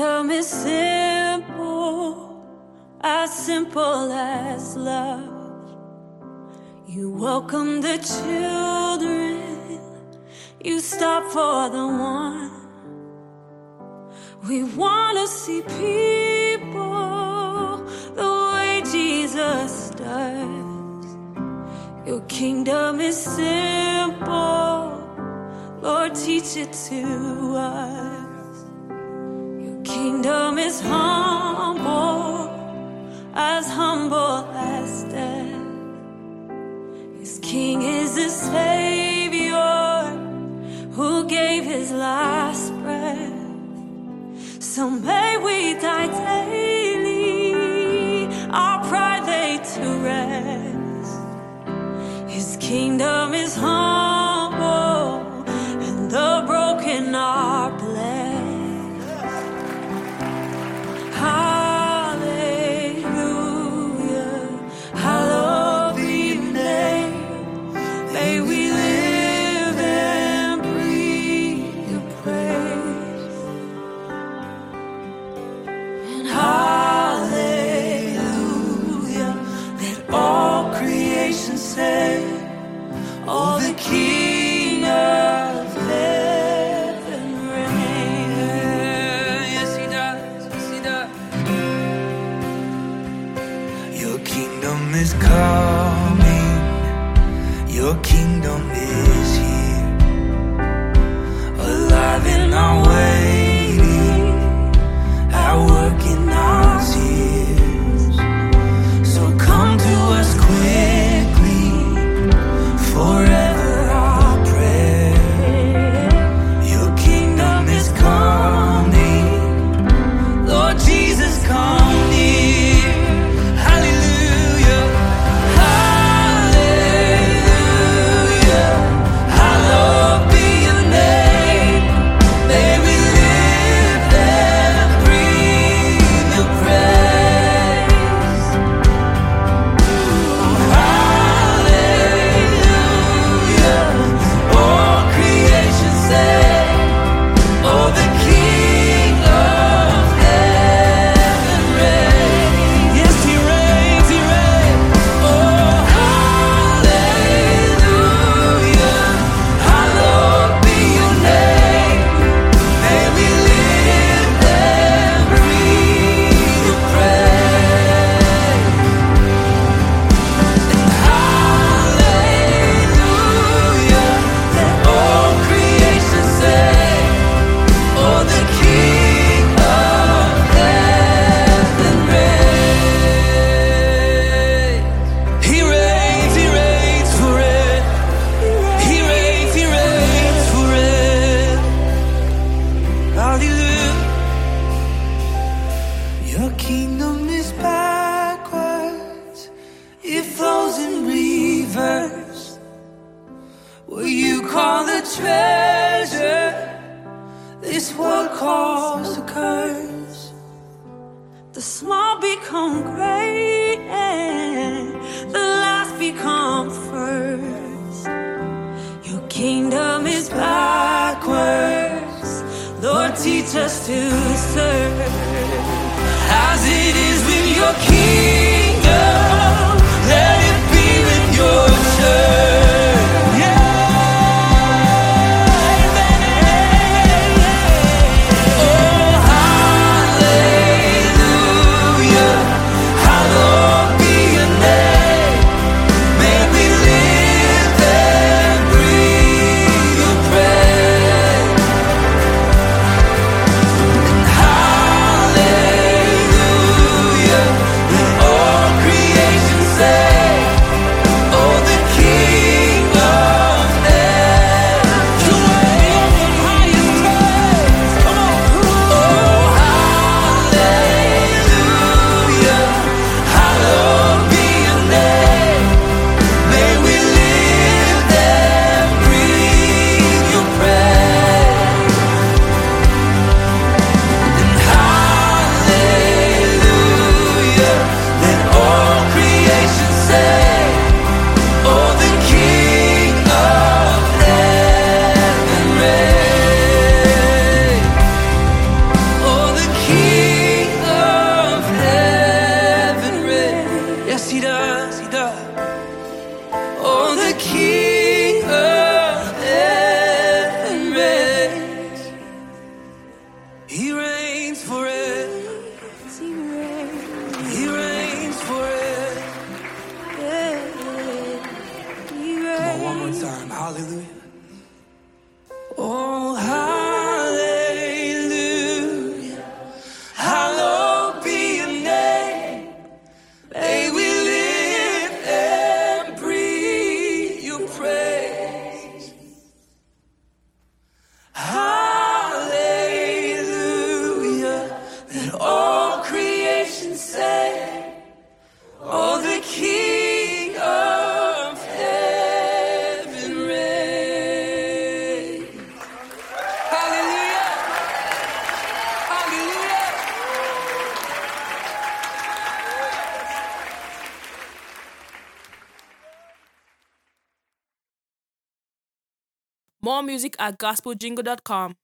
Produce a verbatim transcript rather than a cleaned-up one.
kingdom is simple, as simple as love. You welcome the children, you stop for the one. We want to see people the way Jesus does. Your kingdom is simple, Lord, teach it to us. Your kingdom is humble, as humble as death. His king is the Savior who gave his last breath. So may we die daily, our pride lay to rest. His kingdom is humble, and the broken are blessed. Hallelujah, hallowed be your name. May we live and breathe your praise. And hallelujah, let all creation say, oh, the King of heaven reigns. Yes, he does. Yes, he does. Your kingdom is coming. Your kingdom is here. Alive in our waiting, at work in our tears. So come to us quickly, forever our prayer. Your kingdom is coming, Lord Jesus, come near. Hallelujah, hallelujah, hallowed be your name. May we live and breathe your praise. Hallelujah, all creation say, oh, the King of heaven reigns. Yes, he reigns, he reigns. Oh, hallelujah, hallowed be your name. May we live and breathe your praise. And hallelujah, let all creation say, oh, the King of heaven reigns. He reigns, he reigns forever. He reigns, he reigns forever. Hallelujah. Your kingdom is backwards, it flows in reverse. What you call the treasure, this world calls a curse. The small become great and the last become first. Your kingdom is backwards, Lord, teach us to serve. As it is with your kingdom, let it be with your church. Oh, hallelujah, hallowed be your name. May we live and breathe your praise. And hallelujah, let all King of heaven reigns. Yes, he does, he does. Oh, the King of heaven reigns. He reigns forever. He reigns forever. Come on, one more time. Hallelujah. Oh, hallelujah. Hallowed be your name. May we live and breathe your praise. Hallelujah. Let all creation say, oh, the King of heaven reigns. Hallelujah. Hallelujah. More music at gospel jingle dot com.